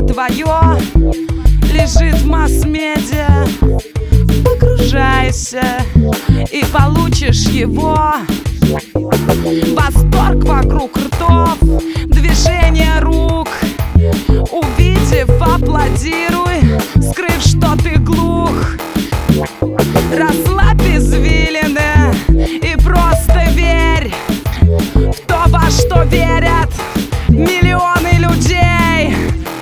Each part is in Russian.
твое лежит в масс-медиа. Погружайся и получишь его. Восторг вокруг ртов, движение рук. Увидев, аплодируй, скрыв, что ты глух. Расслабь извилины и просто верь в то, во что верят миллионы людей.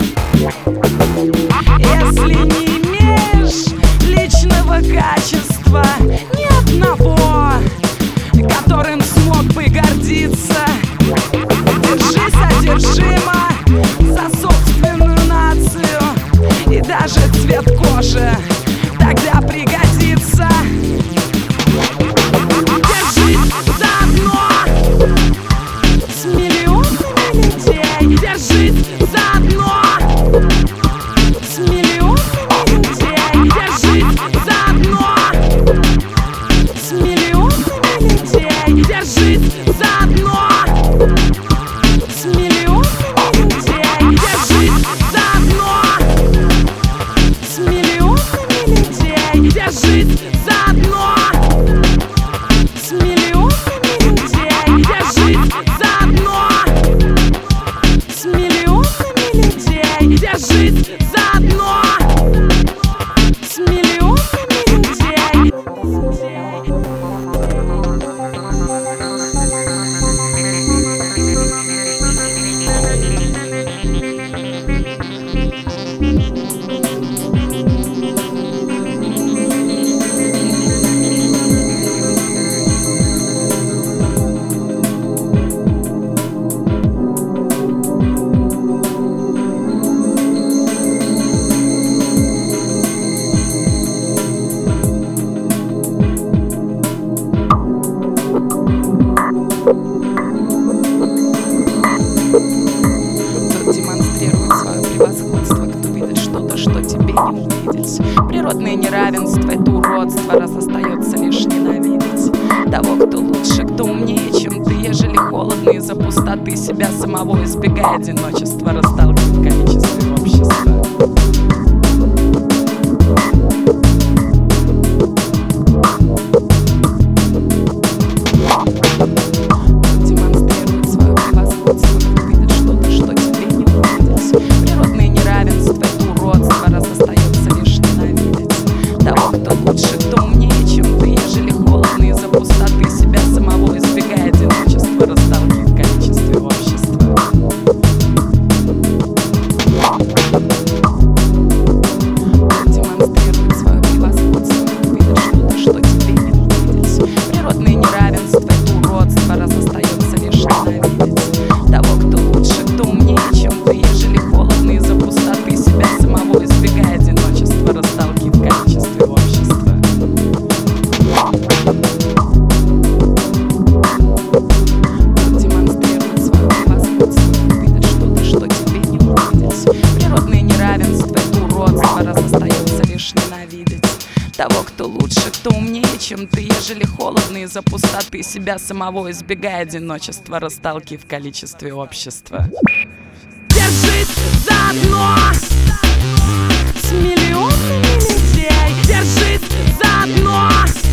Если не имеешь личного качества, ни одного, которым смог бы гордиться, держись одержимо за собственную нацию, и даже цвет кожи тогда пригодится. Держись заодно с миллионами людей. Держись заодно с миллионами людей. Держись заодно с миллионами людей. Держись заодно с миллионами людей. Держись заодно с миллионами людей. Держись заодно с миллионами людей. Держись заодно с миллионами людей. Держись заодно с миллионами людей. Кто демонстрирует свое превосходство, кто видит что-то, что тебе не увидеть. Природное неравенство — это уродство, раз остается лишь ненавидеть того, кто лучше, кто умнее, чем ты. Ежели холодно из-за пустоты себя самого, избегай одиночества, расталкивай в количестве общества. Того, кто лучше, кто умнее, чем ты. Ежели холодно из-за пустоты себя самого, избегай одиночества, расталкивай в количестве общества. Держись заодно с миллионами людей. Держись заодно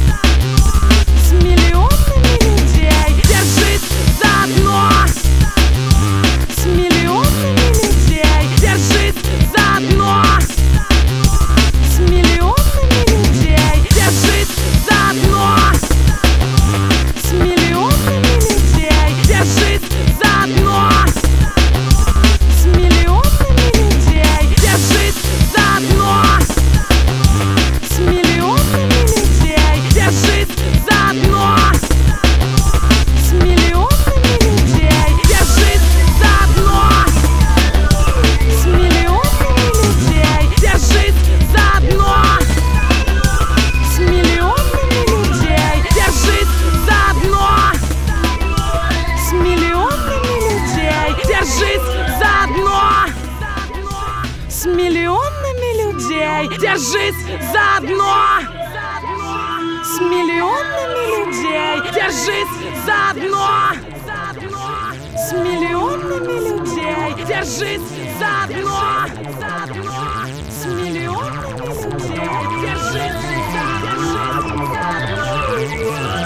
с миллионами людей. Держись заодно с миллионами людей. Держись заодно с миллионами людей. Держись заодно с миллионами людей. Держись заодно с миллионами людей. Держись заодно с миллионами людей. Держись заодно с миллионами людей. Держись заодно с миллионами людей. Держись заодно с миллионами людей. Держись заодно с миллионами людей. Держись заодно с миллионами людей. Держись заодно с миллионами людей. Держись заодно с миллионами людей. держись за дно, с миллионами людей. Держись за дно.